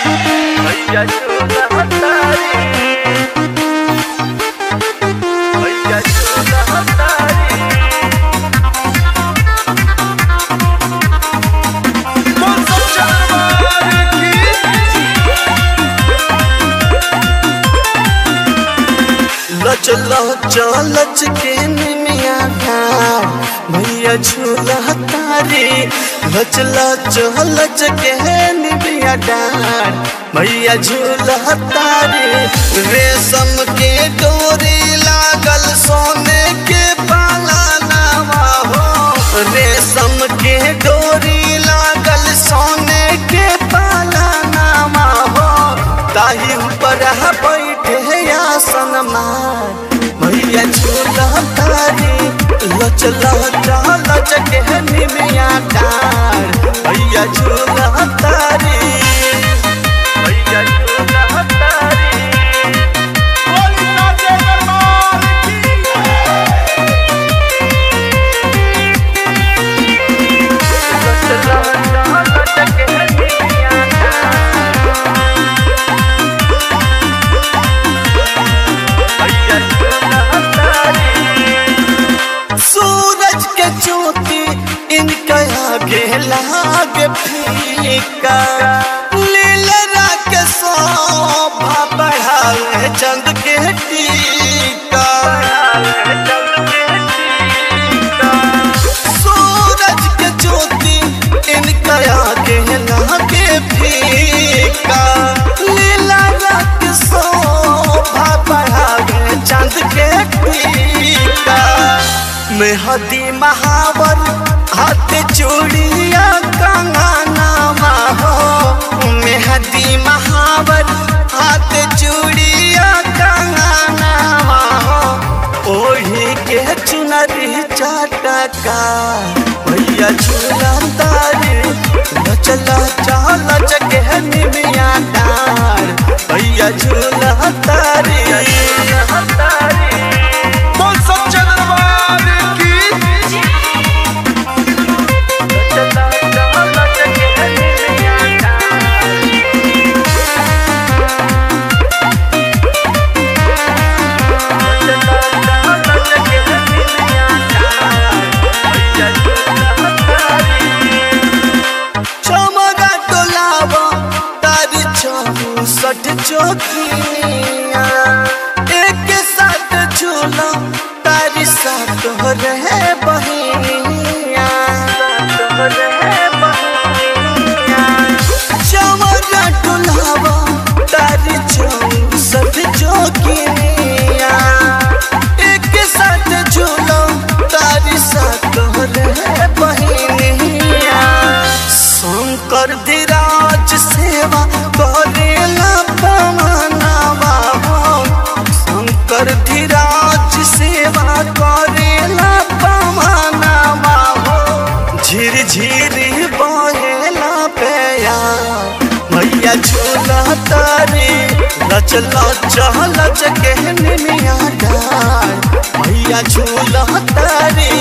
भैया झूला तारी, भैया झूला तारी। लच लच लच के निमिया डार भैया झूला तारी, लच लच लच के निमिया डार भैया झूला तारी। रेशम के डोरी लागल सोने के पालनवा हो, रेशम के डोरी लागल सोने के पालनवा हो। ताही ऊपर बैठे आसन मार भैया झूला तारी, लच लच लच के निमिया डार भैया झूला तारी, भैया झूला तारी। लच लच लच के निमिया डार भैया झूला तारी। सूरज के ज्योति इनका आगे लागे फीका, लीलरा के शोभा बढ़ावे चंद के टीका। सूरज के ज्योति इनका आगे लागे फीका, लीलरा के शोभा बढ़ावे चंद के टीका। मेहदी महावर हाथ चूड़िया कंगनवा हो, मेहदी महावर हाथ चूड़िया कंगनवा हो। ओढ़ी के चुनरी चाटका भैया झूला तारी, लच लच लच के निमिया डार भैया झूला तारी, झूला तारी। बोल सब चंद्रवार की चमगा टोलावा तारी चौसठ चौकिया, एक साथ झूला तारी साथ रहे बहिनिया। चमगा टोलावा तारी चौसठ चौकिया, एक साथ झूला तारी साथ रहे बहिनिया। शंकर धीराज सेवा करेला पवनवा हो, शंकर धीराज सेवा करेला पवनवा हो। झिर झिर बहेला पैया भैया झूला तारी, लच लच लच के निमिया डार भैया झूला तारी।